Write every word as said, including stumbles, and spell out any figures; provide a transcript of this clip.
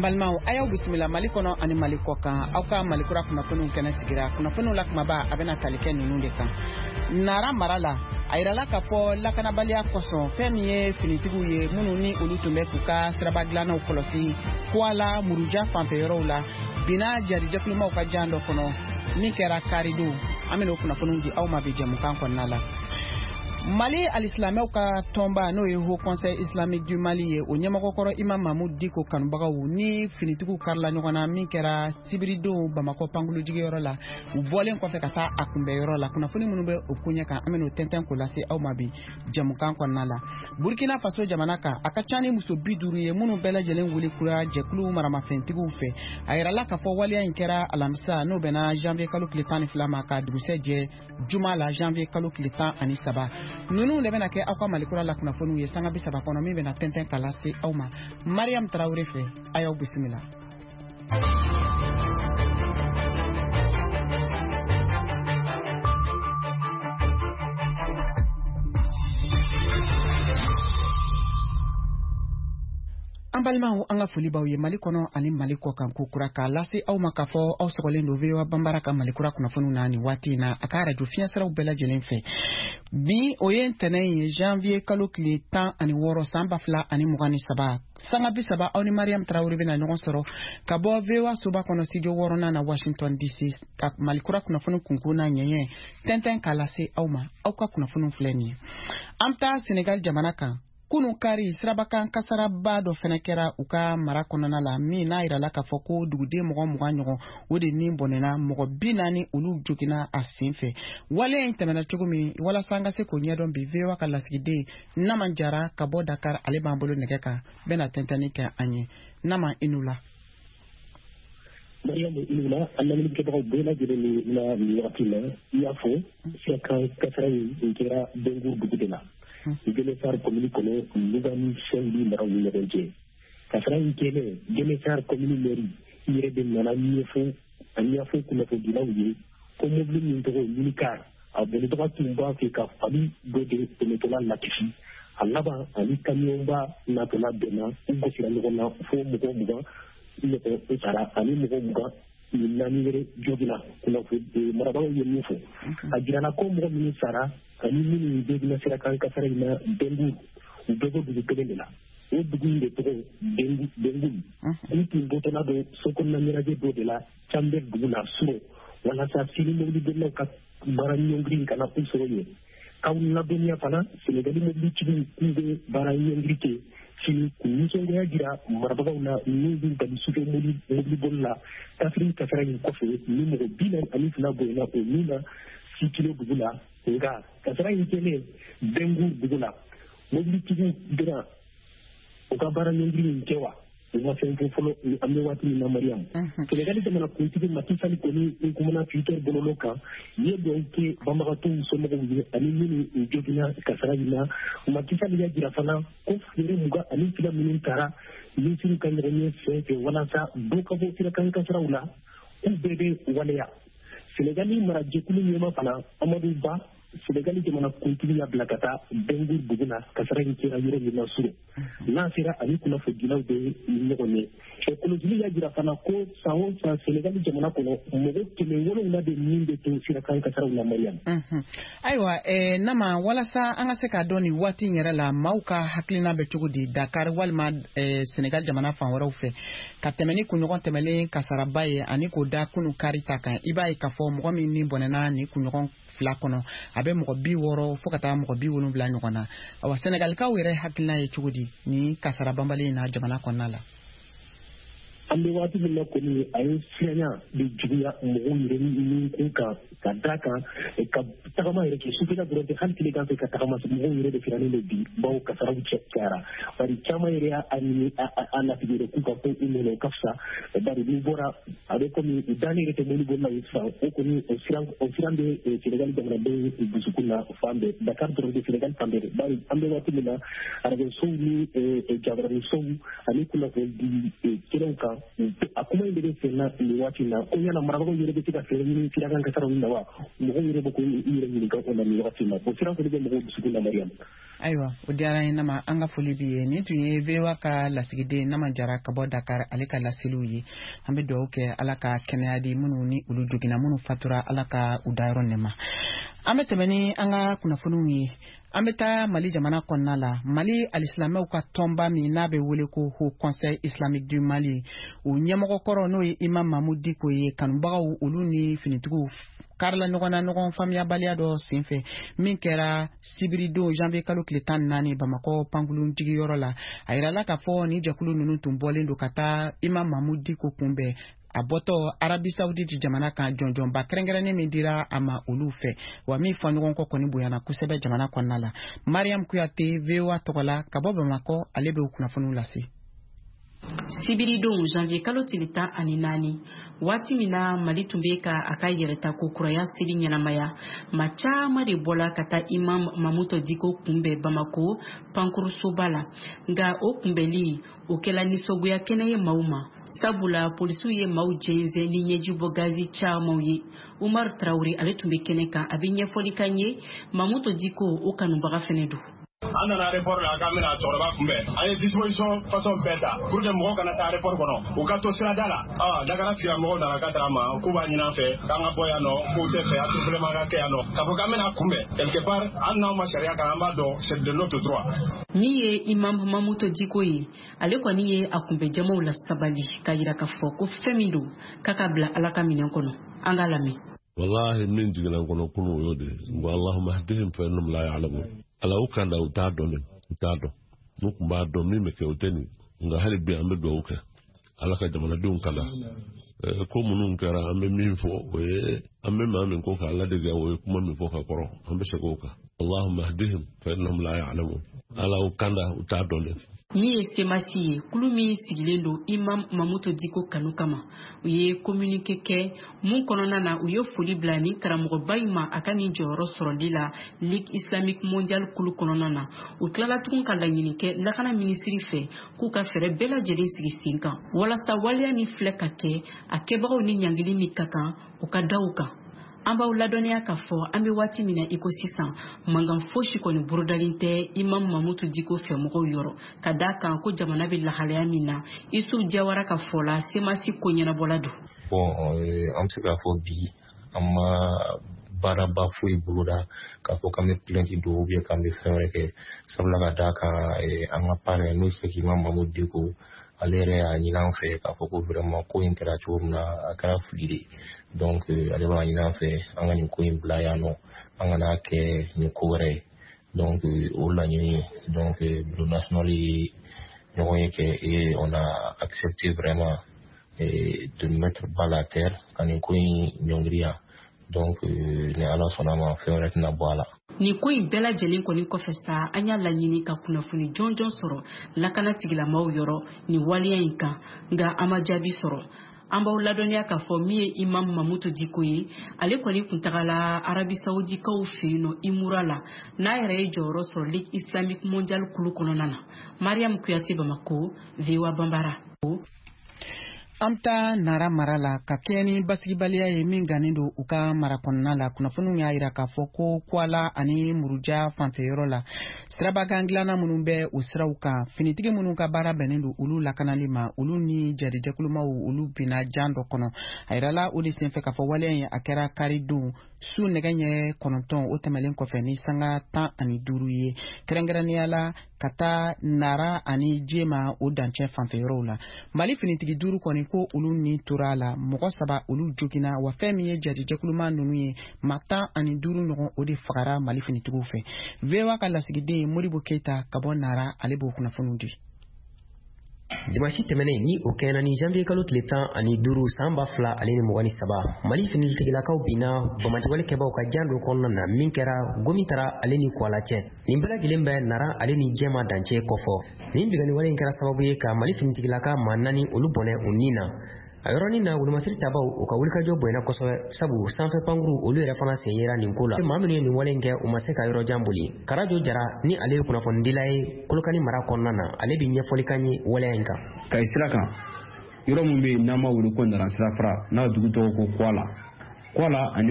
Ambalmao ayaw bisimila mali kono ani mali kokan aw ka mali kura kunnafoniw kɛnɛ sigira kunnafoniw la kumaba a bɛna tali kɛ ninnu de kan. Nara marala a yirala ka fɔ lakanabaliya kosɔn fɛn min ye finitigiw ye minnu ni olu tun bɛ k'u ka siraba dilannaw kɔlɔsi kuala muruja fanfɛyɔrɔw la bina jarijɛkulumaw ka jan dɔ kɔnɔ min kɛra karido an bɛna o kunnafoniw di aw ma bi jɛmukan kɔnɔna la. Mali al-Islamɛw ka tɔnba n'o ye Haut Conseil Islamique du Mali ye o ɲɛmɔgɔkɔrɔ Imam Mahmoud Diko kanubagaw ni finitigiw karila ɲɔgɔn na min kɛra Sibiridon Bamakɔ Pankulujigiyɔrɔ la u bɔlen kɔfɛ ka taa a kunbɛyɔrɔ la kunnafoni minnu bɛ o ko ɲɛ kan an bɛna o tɛntɛn k'o lase aw ma bi jɛmukan kɔnɔna la. Burkina Faso jamana kan a ka ca ni muso bi duuru ye minnu bɛɛ lajɛlen wele kura jɛkulu maramafɛntigiw fɛ a yirala ka fɔ waleya in kɛra alamisa n'o bɛna janvier kalo tile tan ni fila ma ka dugusɛ jɛ juma la janvier kalo tile tan ani saba. Nunu de bɛna kɛ aw ka malikura la kunnafoniw ye sanga bi saba kɔnɔ min bɛna tɛntɛn k'a lase aw ma. Mariam Tarawele fɛ a y'aw bisimila. An balimaw an ka foli b'aw ye Mali kɔnɔ ani Mali kɔ kan ko kura k'a lase aw ma k'a fɔ aw sɔgɔlen don V O A Banbara ka malikura kunnafoniw na ni waati in na a ka radio fiɲɛsiraw bɛɛ lajɛlen fɛ. Bi o ye ntɛnɛn ye janvier kalo tile tan ani wɔɔrɔ san ba fila ani mugan ni saba sanga bi saba aw ni Mariam Tarawele bɛna ɲɔgɔn sɔrɔ ka bɔ V O A soba kɔnɔ studio wɔɔrɔnan na Washington D C ka malikura kunnafoni kunkun na ɲɛɲɛ tɛntɛn k'a lase aw ma aw ka kunnafoniw filɛ nin ye. An bɛ taa Senegal jamana kan. Kunu kari sirabakan kasaraba dɔ fɛnɛ kɛra u ka mara kɔnɔna la min n'a yirala k'a fɔ ko duguden mɔgɔ mugan ɲɔgɔn o de ni bɔnɛna mɔgɔ bi naani olu jogina a sen fɛ. Wale in tɛmɛna cogo min walasa an ka se k'o ɲɛdɔn bi V O A ka lasigiden Naman Jara ka bɔ Dakar ale b'an bolo nɛgɛ kan bɛna tɛntɛnni kɛ an ye. Naman i n'u la. Mariam i n'u la an lamɛnnikɛbagaw bɛɛ lajɛlen na nin wagati la i y'a fɔ sirakan kasara in kɛra Bengur dugu de la. Genesar commune kɔnɔ Lugani Sɛngi maraw ni ɲɔgɔn cɛ kasara in kɛlen Genesar commune mairie yɛrɛ de nana ɲɛfɔ a ɲɛfɔ kunnafonidilaw ye ko mobili min tɔgɔ Unikar a bɛnitɔgɔ tun b'a fɛ ka fali dɔ de tɛmɛtɔla lakisi a laban ani kamiyɔnba natɔla bɛnna u gosira ɲɔgɔn na fo mɔgɔ mugan ɲɔgɔn sara ani mɔgɔ mugan ni naani wɛrɛ jogina kunnafoni marabagaw ye min fɔ a jirala ko mɔgɔ minnu sara ani minnu bɛɛ sirakan kasara in na Bengur u bɛɛ bɔ dugu kelen de la o dugu in de tɔgɔ Bengur u tun bɔtɔla don sokɔnɔna ɲɛnajɛ dɔ de la Cambɛ dugu la Suro walasa sini mobilibolilaw ka baara ɲɔngiri kana u sɔrɔ yen k'aw ladɔnniya fana Senegali mobilitigiw k'u bɛ baara ɲɔngiri kɛ sini k'u nisɔngoya jira marabagaw la n'u b'u bali sufɛ mobiliboli la kasiri kasara in kɔfɛ ni mɔgɔ bi naani ani fila bonyana o min na Sikilo dugu la nka kasara in kɛlen Bengur dugu la mobilitigiw bɛna u ka baara ɲɔngiri in kɛ wa u ma fɛn fɔ fɔlɔ an bɛ waati min na Mariam Senegali jamana kuntigi Macky Sall kɔni n kumana Twitter bɔlɔlɔ kan ye dɔw kɛ banbagatɔw somɔgɔw ye ani minnu jogina kasara in na Macky Sall y'a jira fana ko feere mugan ani fila minnu taara ministre ka ɲɔgɔnye fɛn fɛ walasa dɔ ka bɔ sirakan kasaraw la k'u bɛɛ bɛ waleya Senegali marajɛkulu ɲɛma fana Amadou Ba Senegali jamana kuntigi y'a bila ka taa Bengur dugu la kasara in kɛra yɔrɔ min na Suro n'a sera ani kunnafonidilaw bɛ ɲɔgɔn ye écologie y'a jira fana ko san o san Senegali jamana kɔnɔ mɔgɔ kɛmɛ wolonwula de min bɛ to sirakan kasaraw la Mariam. Ayiwa Nama walasa an ka se k'a dɔn nin waati in yɛrɛ la maaw ka hakilina bɛ cogo di Dakar walima Senegal jamana fan wɛrɛw fɛ ka tɛmɛ ni kunɲɔgɔn tɛmɛlen kasaraba ye ani k'o da kunu kari ta kan i b'a ye k'a fɔ mɔgɔ min ni bɔnɛna ni kunɲɔgɔn fila kɔnɔ a bɛ mɔgɔ bi wɔɔrɔ fo ka taa mɔgɔ bi wolonwula ɲɔgɔn na awa Senegalikaw yɛrɛ hakilina ye cogo di ni kasara banbali in na jamana kɔnɔna la. An bɛ waati min na kɔni a ye siranya de juguya mɔgɔw yɛrɛ ni kun kan ka da kan ka tagama yɛrɛ kɛ sufɛla dɔrɔn tɛ hali tile kan fɛ ka tagama mɔgɔw yɛrɛ de firannen de bi bawo kasaraw cɛ cayara bari caman yɛrɛ y'a ɲini a natigɛ yɛrɛ k'u ka ko u minɛ u ka fisa bari n'i bɔra a bɛ komi u dannen yɛrɛ tɛ mobili la ye sisan o kɔni o siran bɛ Senegali jamanadenw dusukun na fan bɛɛ Dakar dɔrɔn tɛ Senegali fan bɛɛ bari an bɛ waati min na arajosow ni jabaraninsow ani kunnafoni di kɛnɛw kan a kuma in de se na ni wati na ko yana maraba yere be tika fere ni kira kan kasara ni dawa mo ko yere ko yere ni ka ko na ni wati na ko sira ko de mo ko su na Mariam aiwa o diara ina ma anga foli biye ni tuye vewa ka lasigide na manjara ka bo Dakar alika lasilu yi ambe do ke alaka kenadi munu ni ulu jogina munu fatura alaka udayro nema ambe temeni anga kuna funu yi ameta Mali jamana konnala Mali al-Islamé ka tomba mi na be wele ko ho Conseil Islamique du Mali o nyamoko koro no Imam Mahmoud Diko ye kanbaga ulu ni finitugu Karla nogona nogon famia balia do sinfe min kera sibirido janvier kalo kletan nani Bamako pangulun jigi yorola ayira la ka fo ni jakulu nunu tumbolendo kata Imam Mahmoud Diko kumbe aboto Arabie Saoudite jamana kan jonjon ba krengerane mi dira ama ulufe wa mi fanugon ko koni buyana kusebe jamana konnala Mariam Kuyate vewa tokola kabo Bamako alebe ukuna funu lasi Sibirido janvier kalo tilita ani nani wati mina Mali tumbeka aka yereta ko kuraya sili nyanamaya macha mari bola kata Imam Mamuto Diko kumbe Bamako pankuru sobala nga o kumbeli okela nisogo ya kenaye mauma sabula polisu ye mau jenze ni nyeji bogazi cha mauye Umar Traoré ale tumbe keneka abinye folikanye Mamuto Diko okanubaga fenedu ana na report la kamera chorba kumbe ay disposition façon beta pour que mo kana ta report kono o ka to sira dala ah daga fia mo na ka trama ku ba nyina fe kanga boya no ku te fe atu problème ga ke ano ka ko kamera kumbe quelque part anna ma sharia ka amba do c'est de notre droit niye Imam Mamuto Diko yi ale ko niye akumbe jamo la sabali kayira ka fo ko femindo kakabla alaka minen kono angalami wallahi min jigana kono kunu yode wa allahumma hdihim fa innahum la ya'lamun ala ukanda utado ne utado nukumba do mime ke uteni nga hali bi ambe do uke ala ka jamana dun kala ko munun kara ambe min fo we ambe ma min ko ka ala de ga we kuma min fo ka koro ambe se ko ka allahumma hdihim fa innahum la ya'lamun ala ukanda utado ne ni esemasi kulumi sigilendo Imam Mamuto Diko kanukama uye communique ke mun konona na uye foli blani karamogo bayima akani joro sorolila Ligue Islamique Mondiale kulu konona na utlala tukun kala nyini ke lakana ministry fe ku ka fere bela jeli sigi sinka wala sa walia ni fleka ke akeba ni nyangili mikaka ukadauka amba uladonia kafo ambe wati mina ekosistem mangam foshi ko ni burdalinte Imam Mamuto Diko fe mo yoro kadaka ko jamana bi la halayamina isu jawara ka fola semasi ko nyana bolado bon am se ka fo bi amma bara ba fu ibuluda ka fo kambe plenty do bi kambe fere ke sabla ka daka anga pare no se ki Imam Mamuto Diko alere a nyilan fe ka fo ko vraiment ko interaction na akara fulide donc ale ba nyilan fe anga ni ko imblaya no anga na ke ni ko re donc o la ni donc le nationally nous que et on a accepté vraiment et de mettre bas la terre quand ni ko nyongria donc ne ala sonama fe retna boala ni ko ibela jelen ko ni ko fesa anya la nyini ka kuna funi jonjon soro la kana tigila maw yoro ni waliya inka nga amajabi soro amba uladonia ka fo mie Imam Mamuto Diko yi ale ko ni kuntagala Arabie Saoudite ka ufino imurala na yere joro soro Ligue Islamique Mondiale kulu kononana Mariam Kuyate Bamako Viwa Bambara amta nara marala ka keni basigibaliya ye min ganindo uka marakonna la kunafunu ya ira ka foko kwala ani muruja fanfeyoro la siraba ganglana munumbe usrauka finitigi mununka bara benendo ulu la kanalima ulu ni jadi jakuluma ulu bina jando kono airala uli senfe ka fo wale ya akera karidu su neganye kononton o temelen ko fe ni sanga tan ani duru ye kerengerani ala kata nara ani jema o danche fanfeyoro la mali finitigi duru koni ko ulu ni turala mogo saba ulu jogina wa femi ye jadi jakuluma nunu ye mata ani duru nogo odi fagara mali finitigu fe vewa ka lasigide Modibo Keita kabon nara alebo kuna funundi Dimanche tɛmɛnen ni o kɛɲɛna ni janvier kalo tile tan ani duuru san ba fila ale ni mugan ni saba Mali finitigilakaw binna bamatiwalikɛbaw ka jan dɔ kɔnɔna na min kɛra gomi tara ale ni kuala cɛ nin bɛɛ lajɛlen bɛ nara ale ni jɛma dancɛ kɔfɔ nin biganiwale in kɛra sababu ye ka Mali finitigilaka maa naani olu bɔnɛ u nin na a yɔrɔnin na wolomasiri tabaw u ka wulikajɔ bonyana kosɛbɛ sabu sanfɛ pankuru olu yɛrɛ fana sen yera nin ko la maa minnu ye nin wale in kɛ u ma se ka yɔrɔ jan boli Karajo Jara ni ale ye kunnafonidila ye Kolokani mara kɔnɔna na ale bi ɲɛfɔli kan ye waleya in kan ka sira kan yɔrɔ min bɛ yen n'an ma wele ko Naransira Fara n'a dugu tɔgɔ ko Kuala Kuala ani